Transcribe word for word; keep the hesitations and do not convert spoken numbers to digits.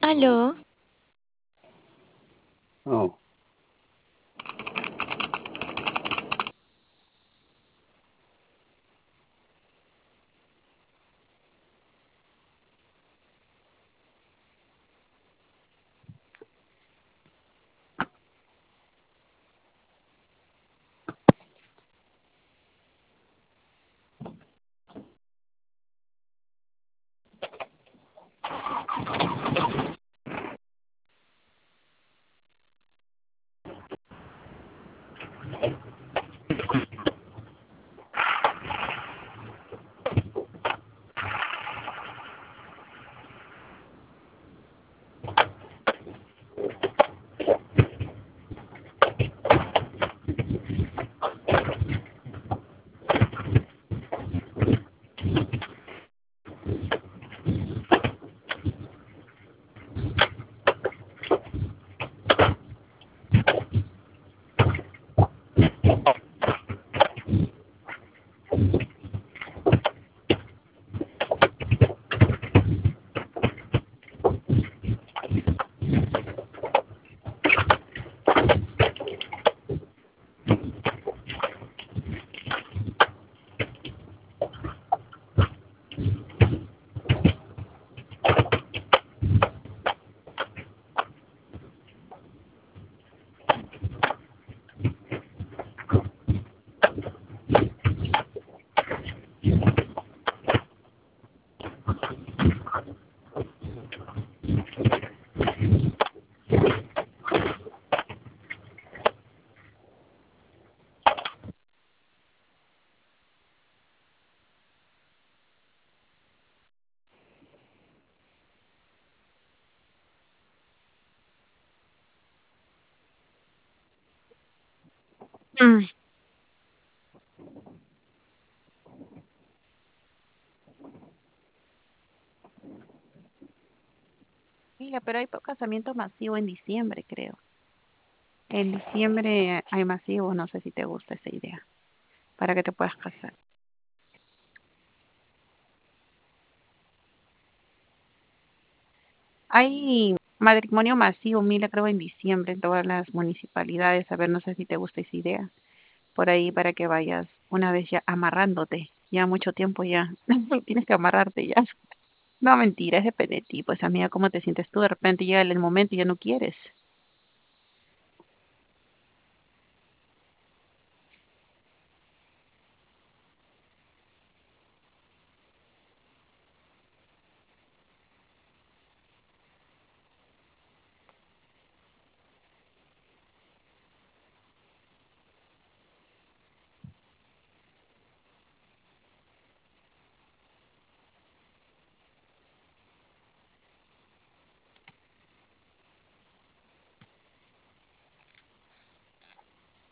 Aló, Oh, mm, mira, pero hay po- casamiento masivo en diciembre, creo. En diciembre hay masivo, no sé si te gusta esa idea, para que te puedas casar. Hay matrimonio masivo, mira, creo en diciembre en todas las municipalidades. A ver, no sé si te gusta esa idea. Por ahí para que vayas una vez ya amarrándote. Ya mucho tiempo ya. Tienes que amarrarte ya. No, mentira, es depende de ti. Pues amiga, ¿cómo te sientes tú? De repente llega el momento y ya no quieres.